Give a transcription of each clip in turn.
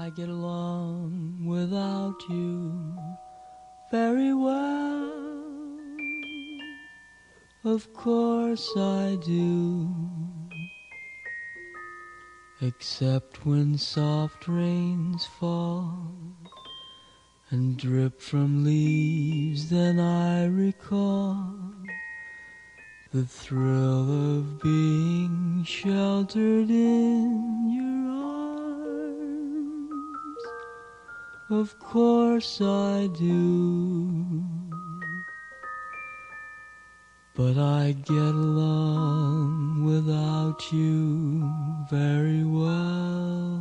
I get along without you very well. Of course I do. Except when soft rains fall and drip from leaves, then I recall the thrill of being sheltered in your arms. Of course I do. But I get along without you very well.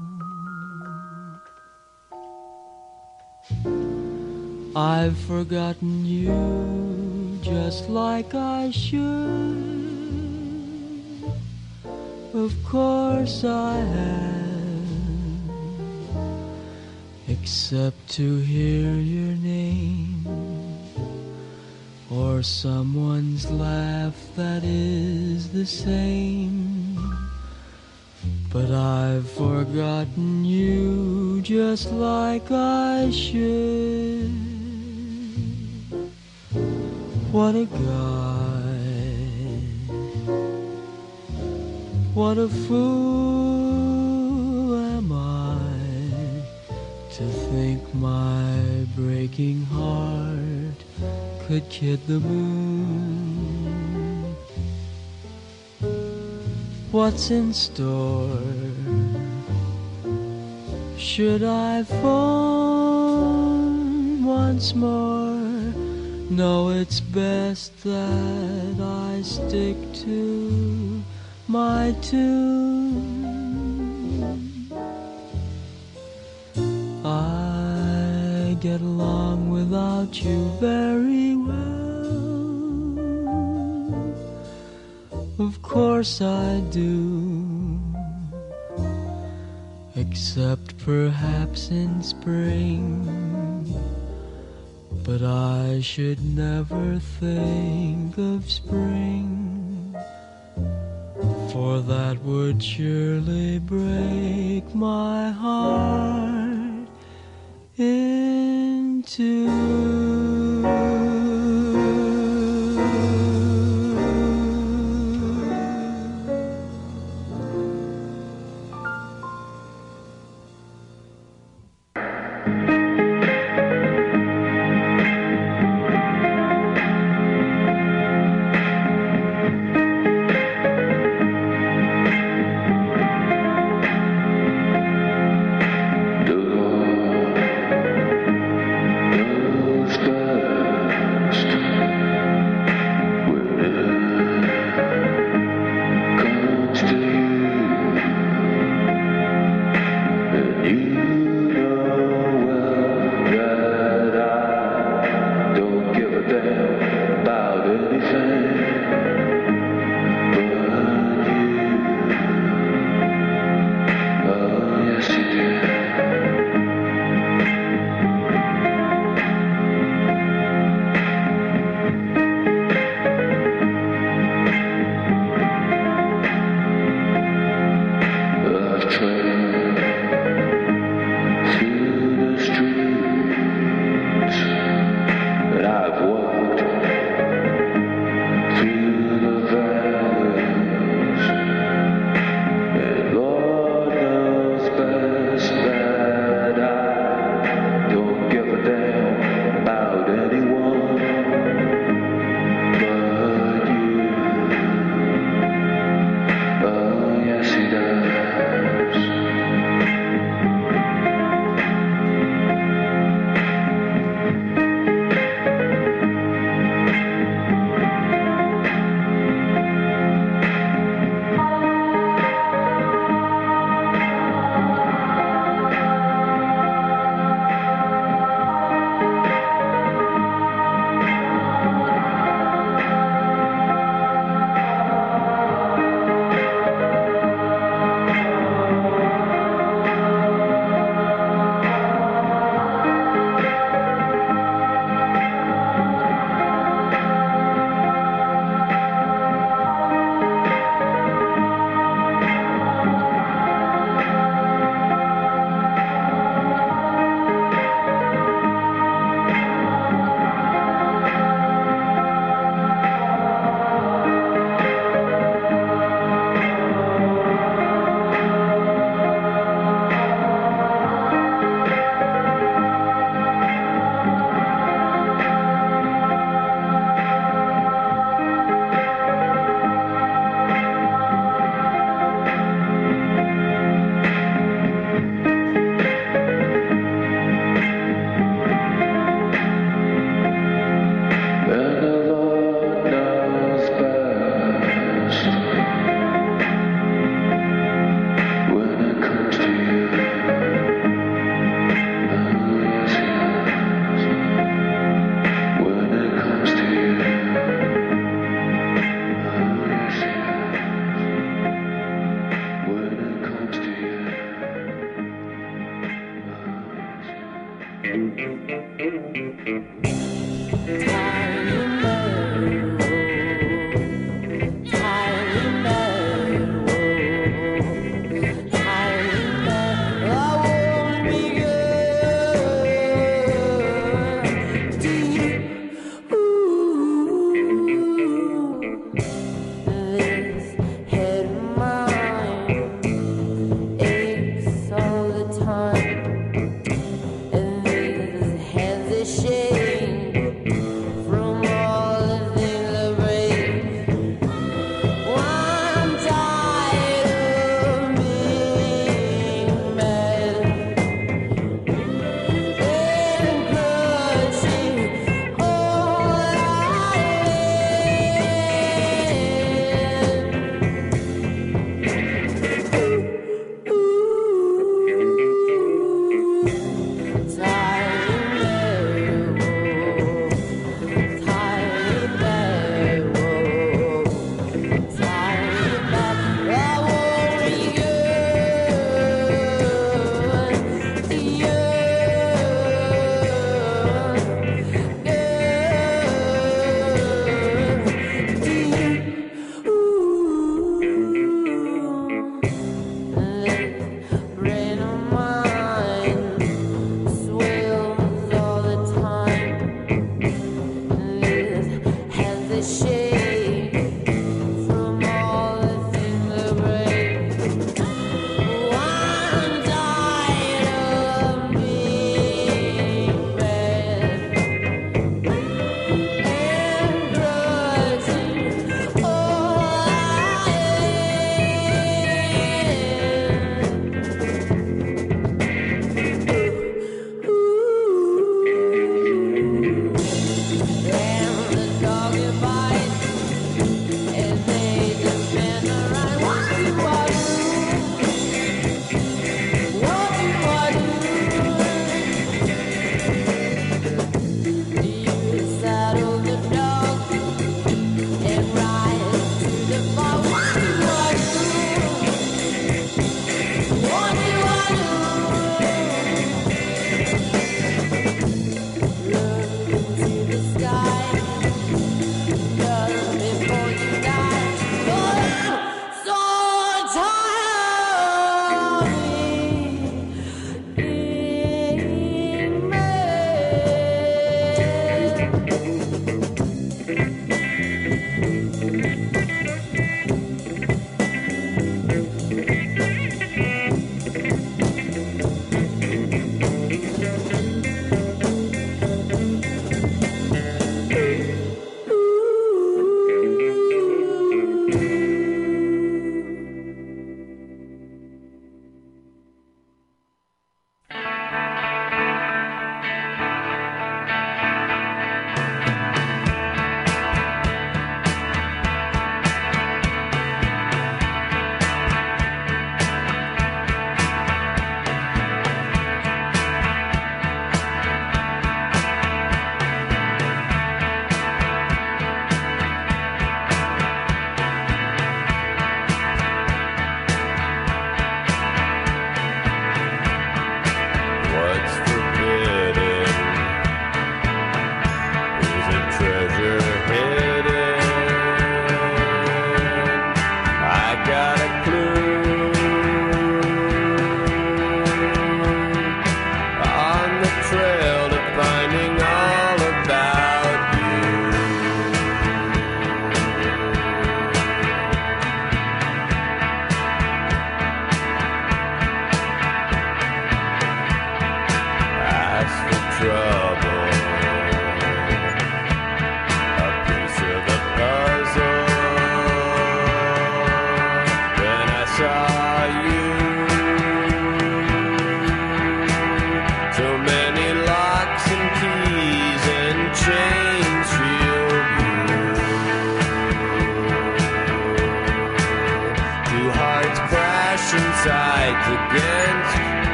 I've forgotten you just like I should. Of course I have, except to hear your name or someone's laugh that is the same. But I've forgotten you just like I should. What a guy, what a fool am I to think my breaking heart could kid the moon. What's in store? Should I phone once more? No, it's best that I stick to my tune. I get along without you very well. Of course I do. Except perhaps in spring. But I should never think of spring, for that would surely break my heart in two. The sky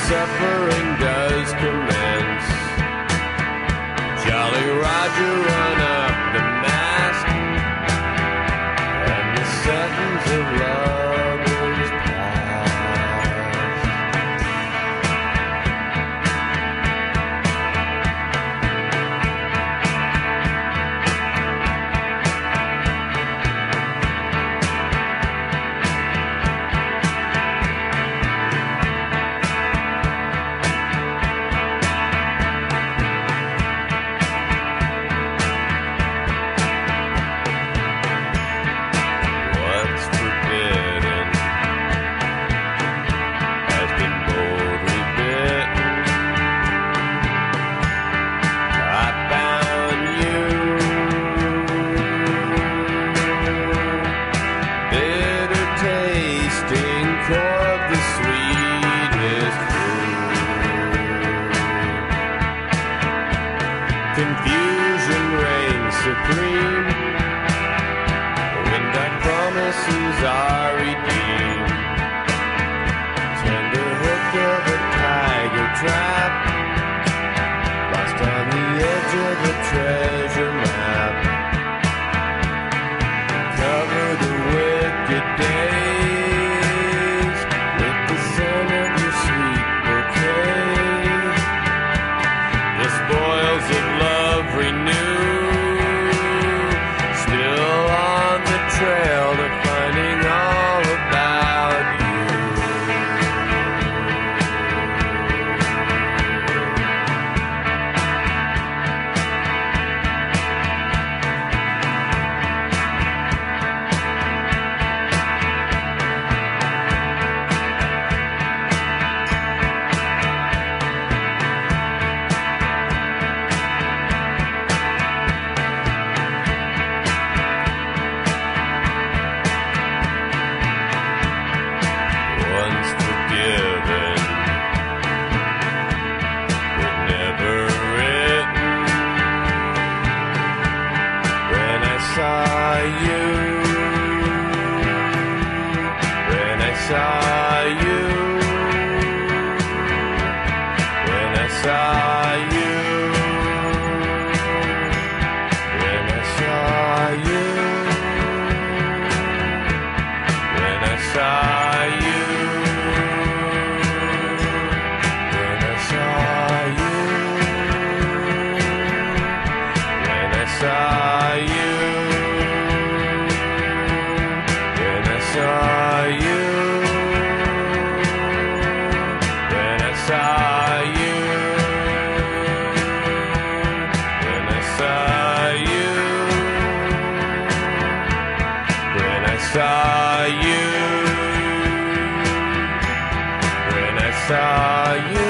suffering does commence. Jolly Roger run up the mast, and the sentence of love is past. What's forbidden has been boldly bitten. I found you, bitter tasting core of the sweetest fruit. Confusion reigns supreme when dark promises are redeemed. Tender hook of a tiger trap, lost on the edge of a treasure map. Cover the wicked days with the scent of your sweet bouquet. The spoils of love renew, still on the trail to finding all about you. Once forgiven, but never written. When I saw you, when I saw you, when I saw you, when I saw you, when I saw you, when I saw you, when I saw you, when I saw you, when I saw you, when I saw you, when I saw you, when I saw you.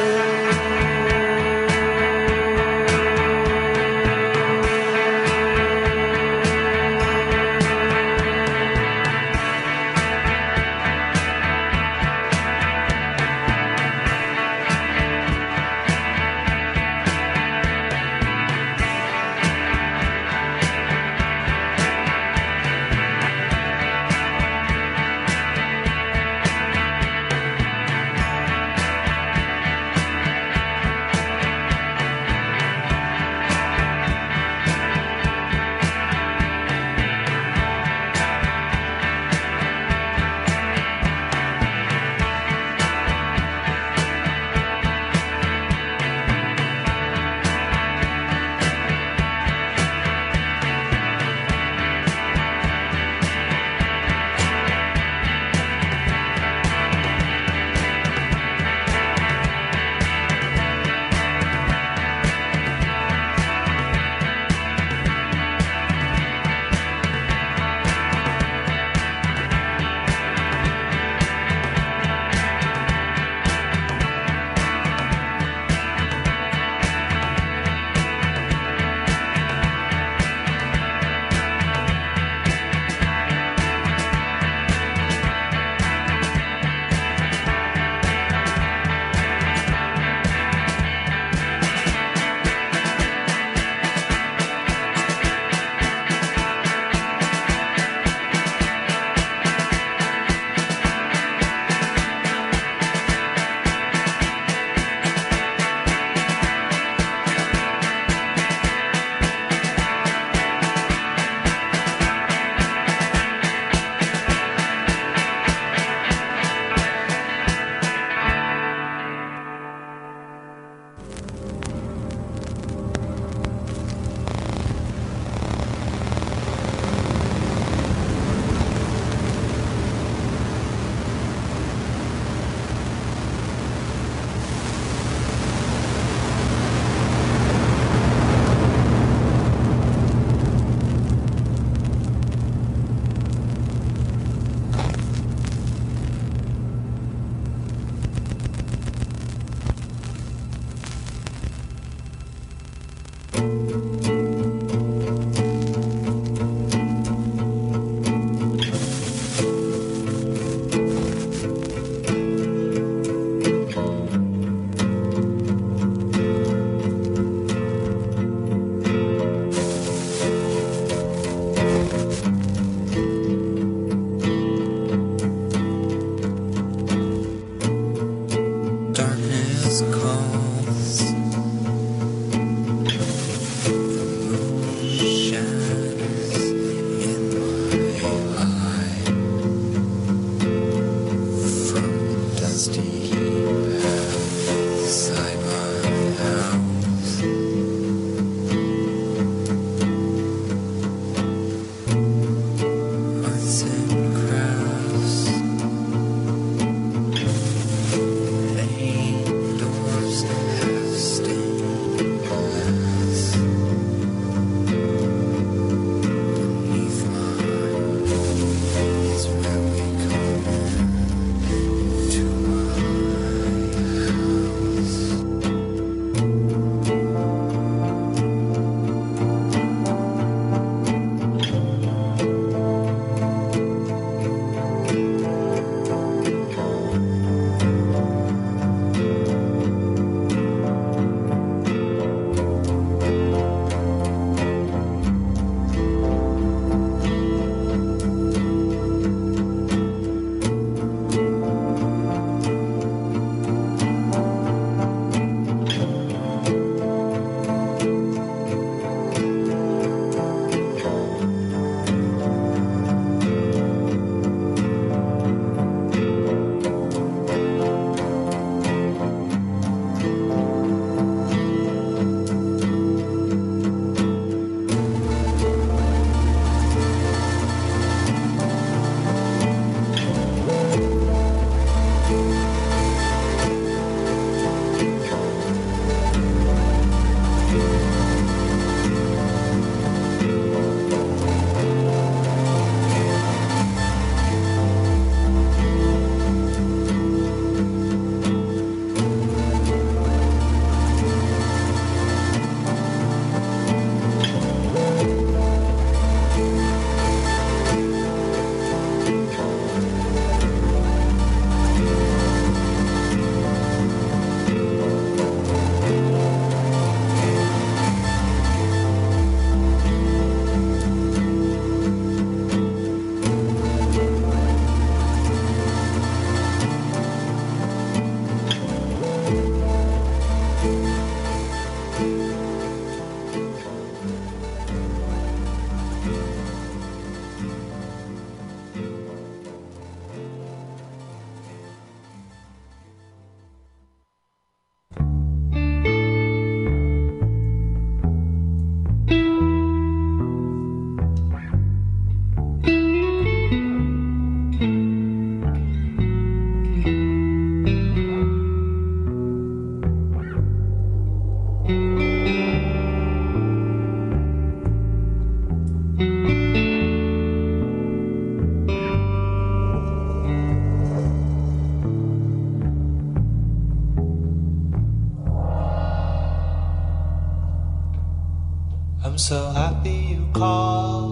so happy you called.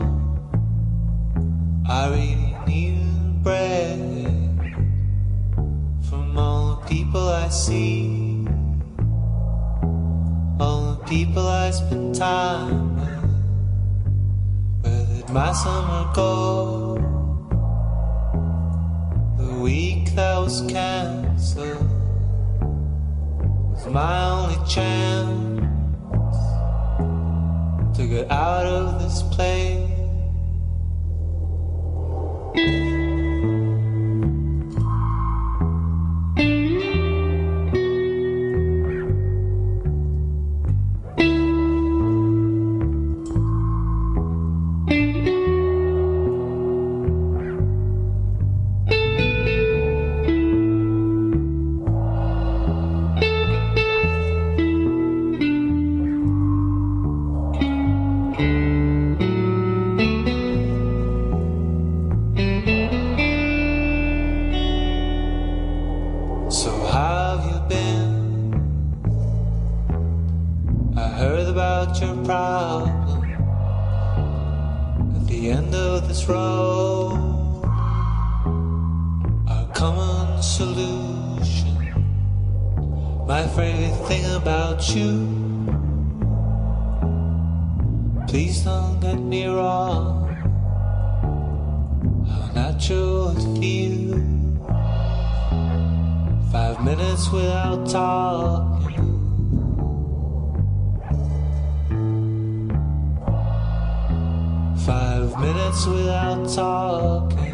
I really need a break from all the people I see, all the people I spend time with. Where did my summer go? The week that was canceled was my only chance to get out of this place. Please don't get me wrong, I'm not sure what to feel. 5 minutes without talking, 5 minutes without talking.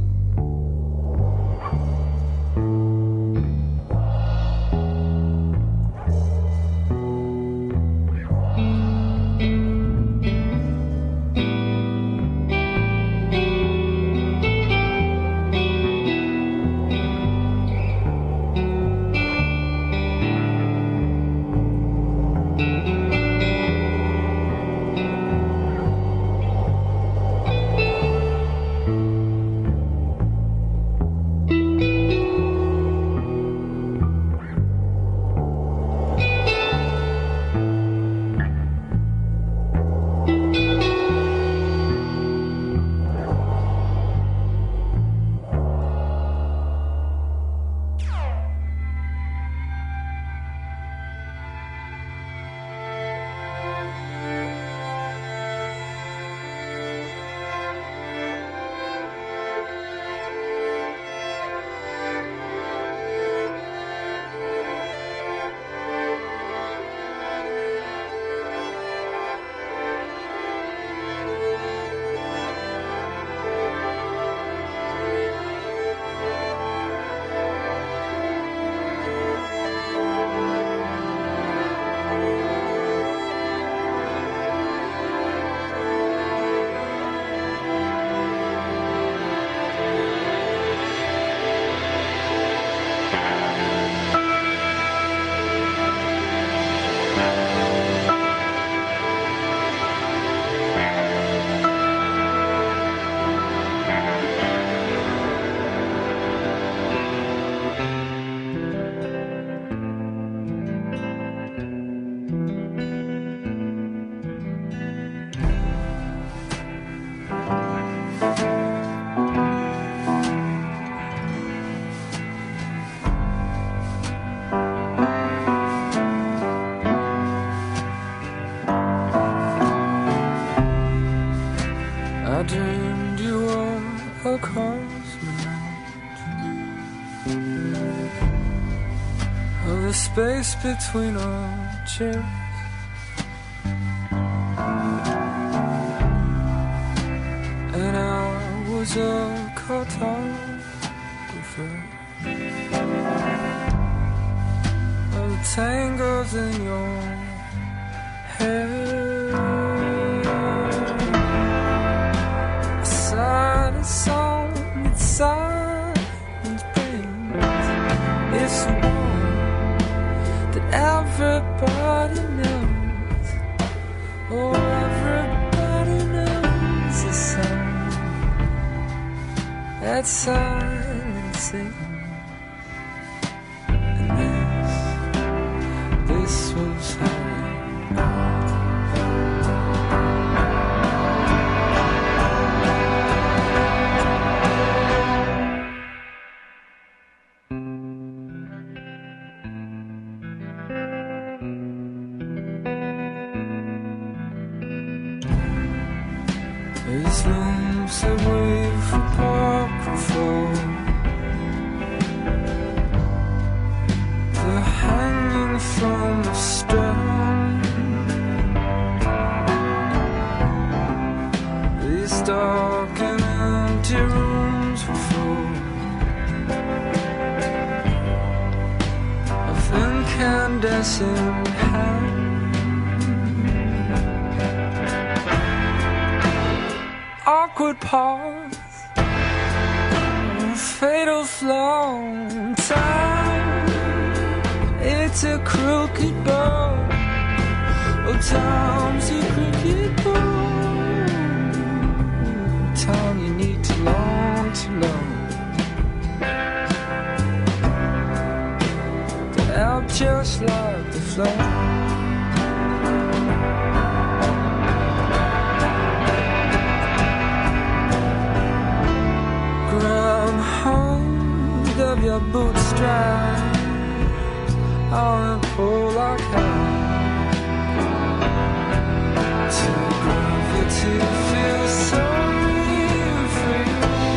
Space between our chairs, and I was a cartographer of the tangles in your hair. I sighed a song that silence brings. It's everybody knows, oh, everybody knows the song that silence sings. And this was how These lumps that wave apocryphal, they're hanging from the stone. These dark and empty rooms were full of incandescent hands. Awkward pause, fatal flaw. Time, it's a crooked bow. Oh, time's a crooked bow. Time you need to long to know. To ebb just like the flow. Of your bootstraps, I'll pull like hell to gravity feels so free.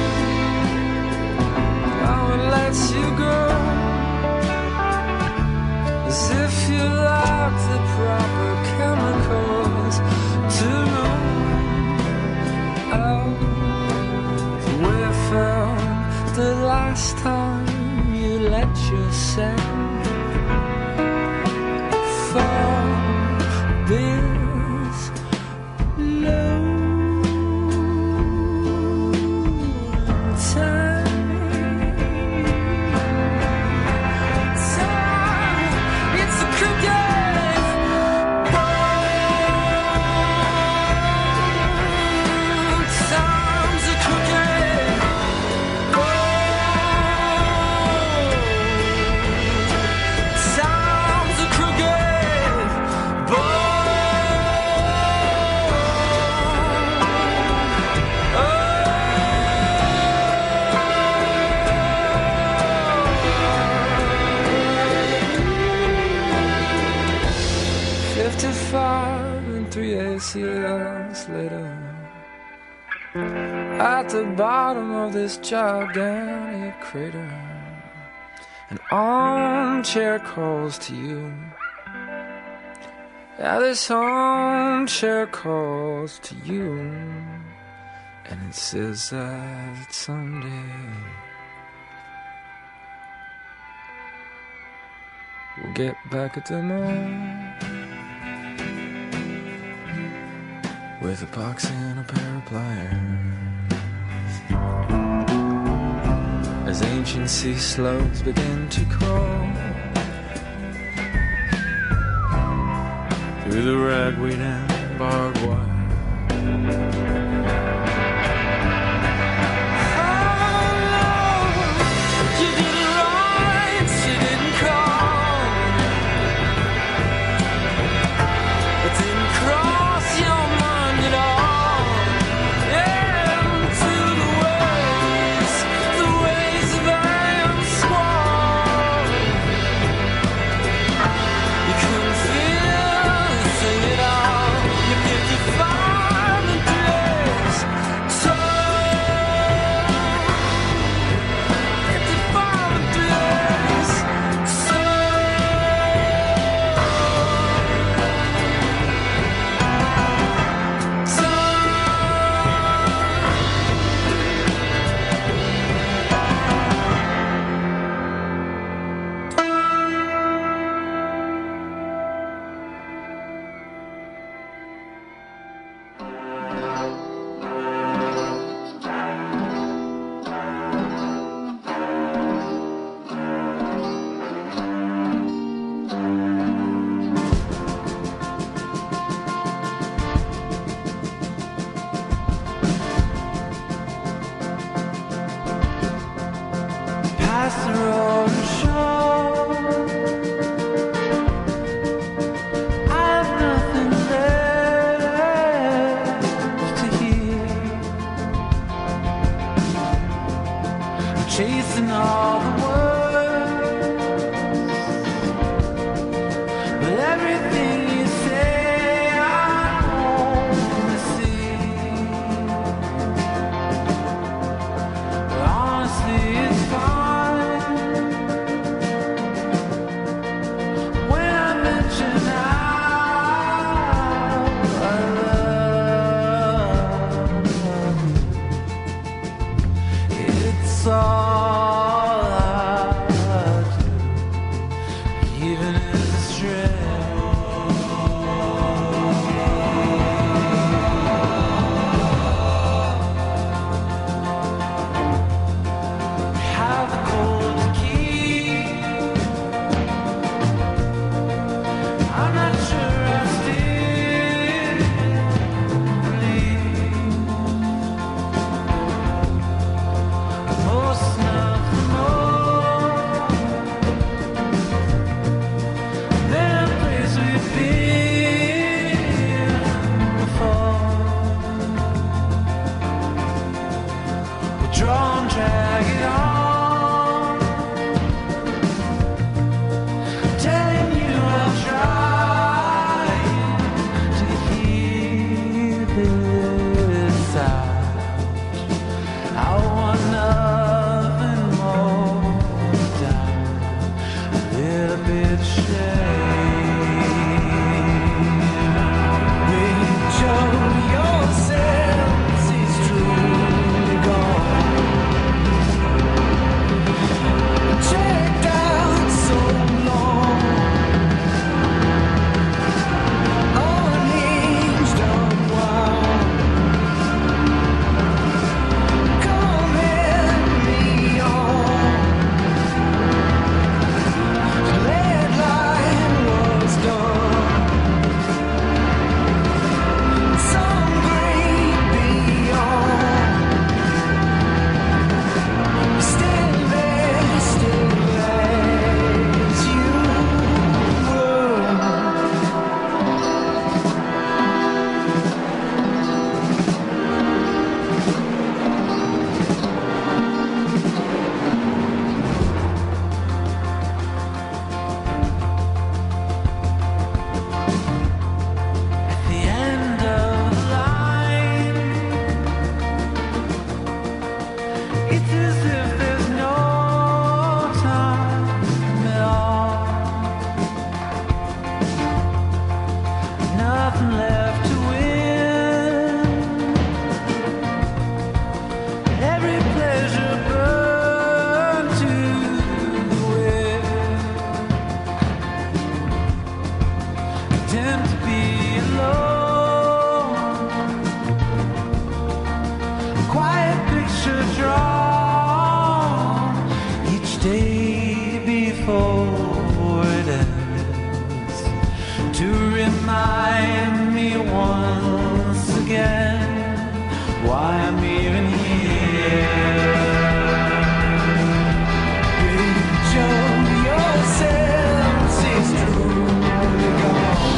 I would let you go as if you lacked the proper chemicals to know out the way I felt the last time you let yourself fall this low. Time, it's a crooked bow. Time's a crooked bow. Time's a crooked bow. Oh. 55 and 3 ACLs later, at the bottom of this gigantic crater, an armchair calls to you. Yeah, this armchair calls to you, and it says that someday we'll get back at them all with a box and a pair of pliers. As ancient sea slugs begin to crawl through the ragweed and barbed wire. Chasing all the words, but everything you say I wanna see. picture drawn each day before it ends to remind me once again why I'm even here. Show yourself, it's truly gone.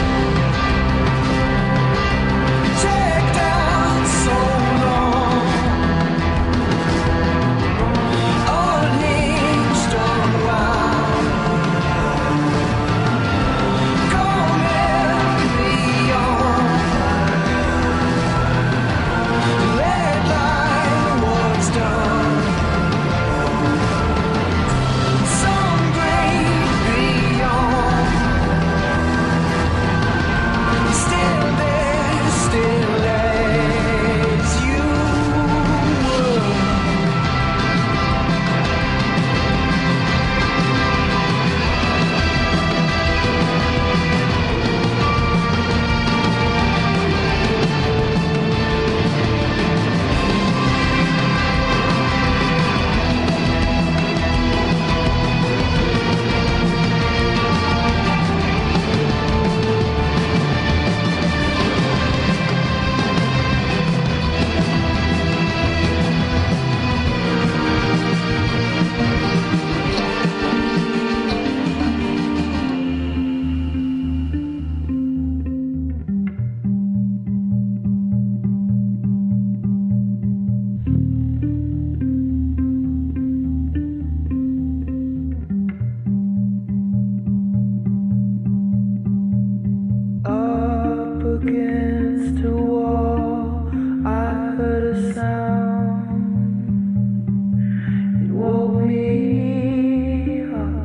Checked out so long, unhinged, unwound. Come and beyond. Red line was done. Some great beyond. Still there, still as you were. Up against a wall, I heard a sound. It woke me up.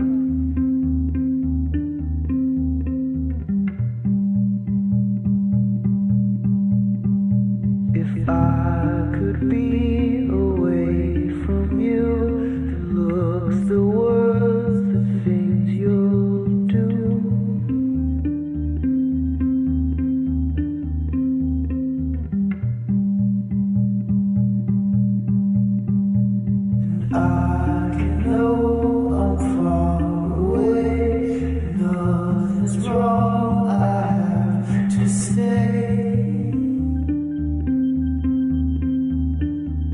If I could be away from you, the looks, the words, the things you'll do. I know I'm far away, nothing's wrong, I have to stay.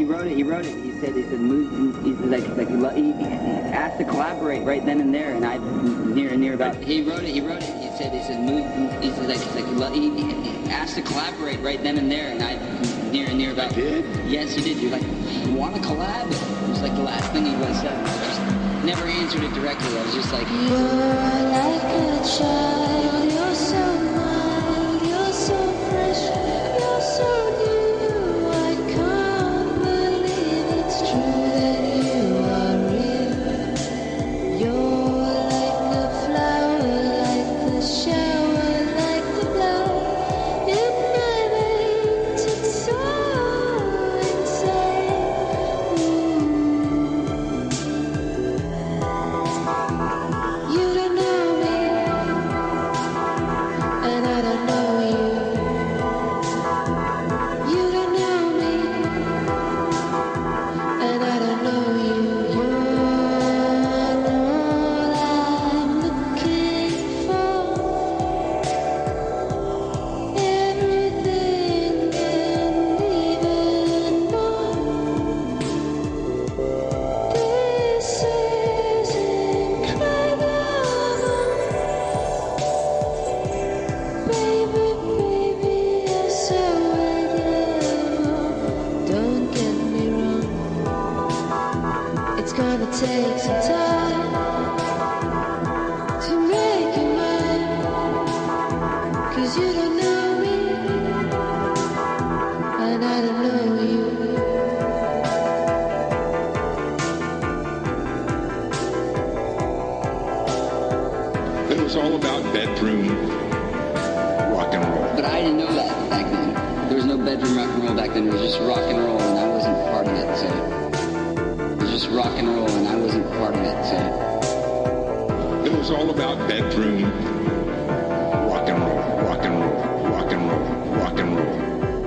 wrote it. He said moved. He asked to collaborate right then and there, and I near and near about. He wrote it. He said moved. He asked to collaborate right then and there, and I near and near about. I did? Yes, you did. You're like, you want to collab? It was like the last thing he would have said. I just never answered it directly. I was just like, you're like a child. You're so mild. You're so fresh. You're so new. I can't believe it's true that you are real. You're like the flower, like the shower, like the blow in my veins. It's so insane. You don't know me, and I don't know you. You don't know me, and I don't know you. You're all I'm looking for. Everything and even more. This is incredible. Baby, you're so adorable. Don't get me wrong. It's gonna take some time to make you mine. 'Cause you don't know me, and I don't know you. It was all about bedroom rock and roll. but I didn't know that back then. There was no bedroom rock and roll back then. It was just rock and roll, and I wasn't part of it. So it was just rock and roll, and I wasn't part of it. So. It was all about bedroom rock and roll, rock and roll, rock and roll, rock and roll.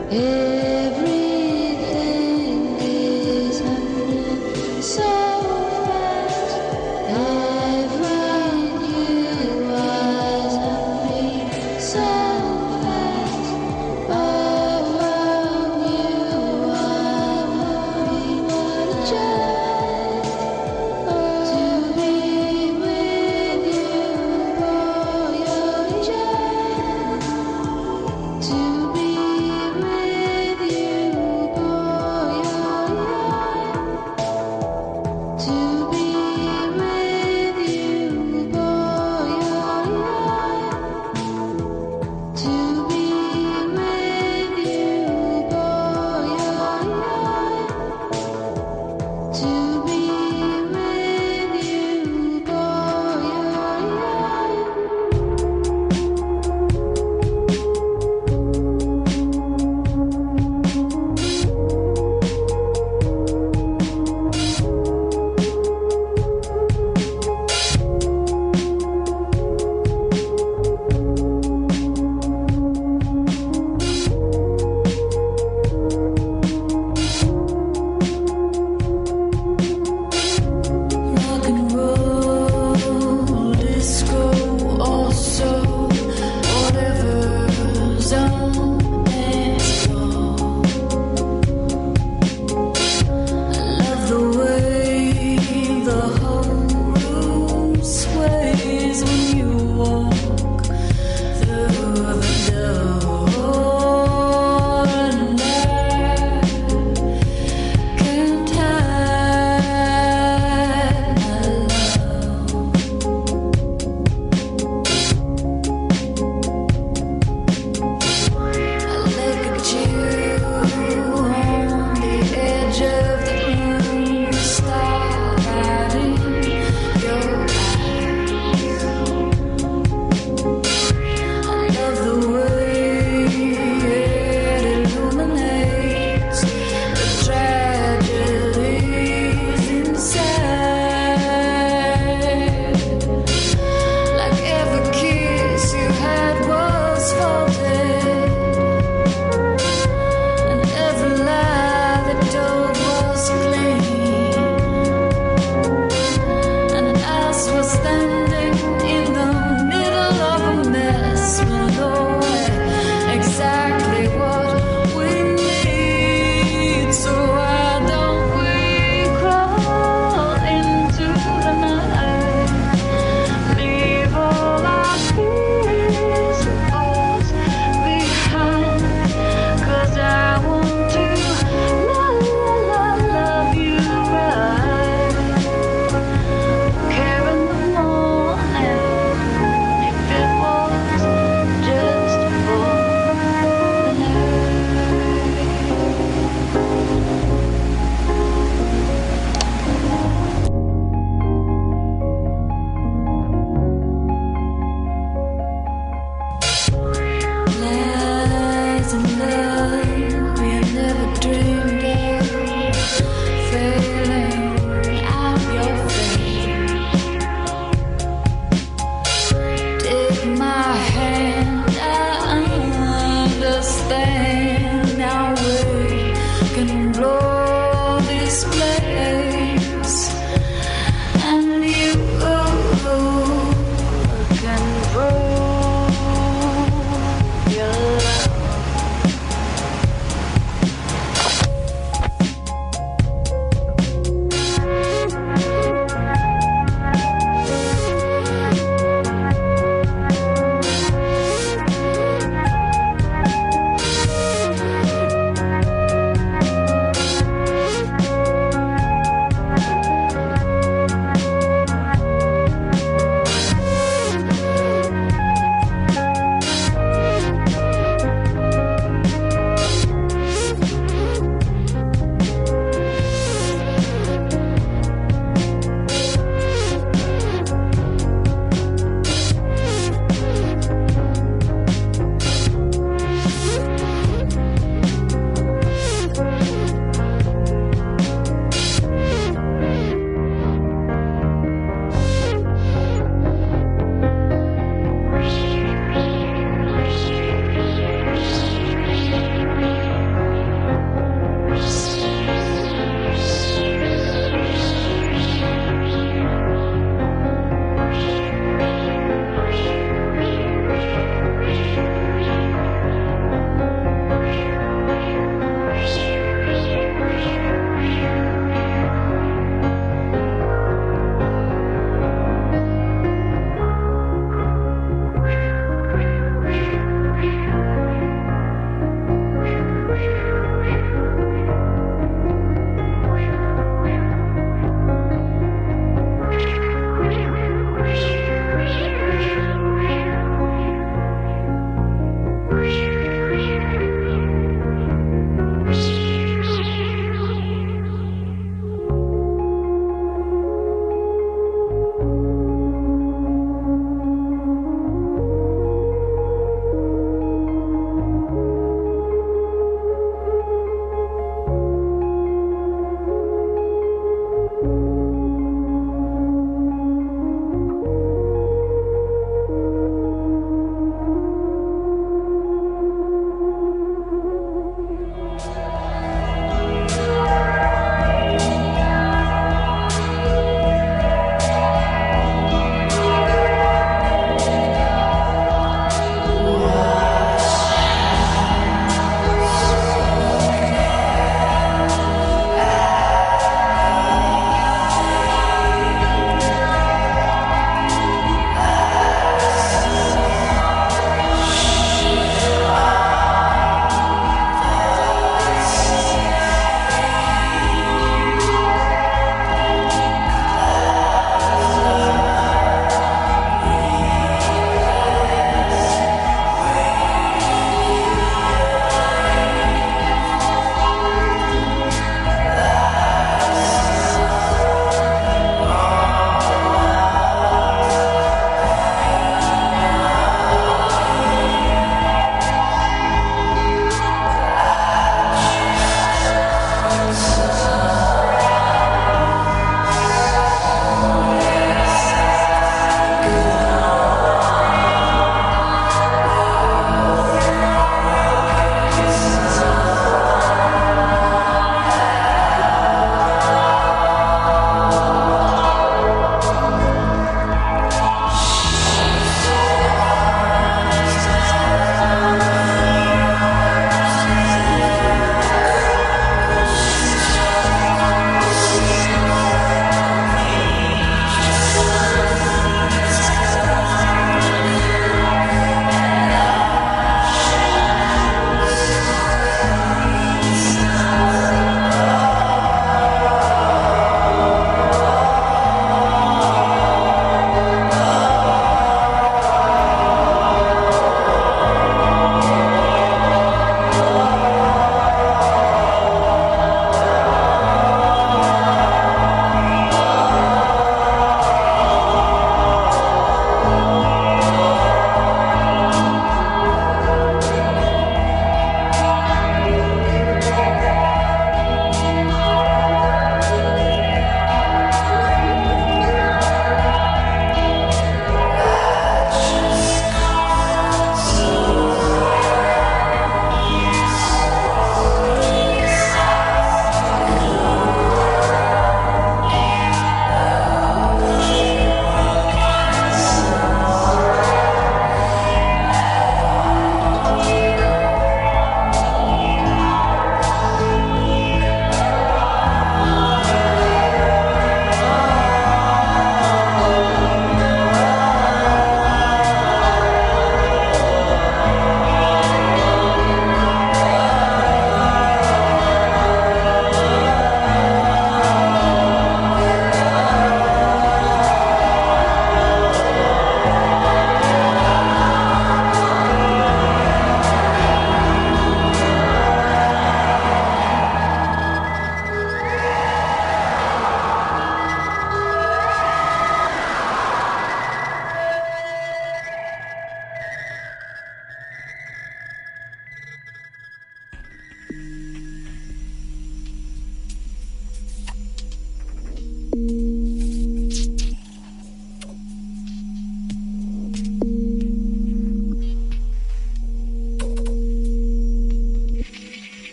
Everything is happening so fast. Everyone knew was happening so fast. Oh, you are happy, what a joy to be with you, boy, you're a joy. To be with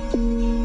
Thank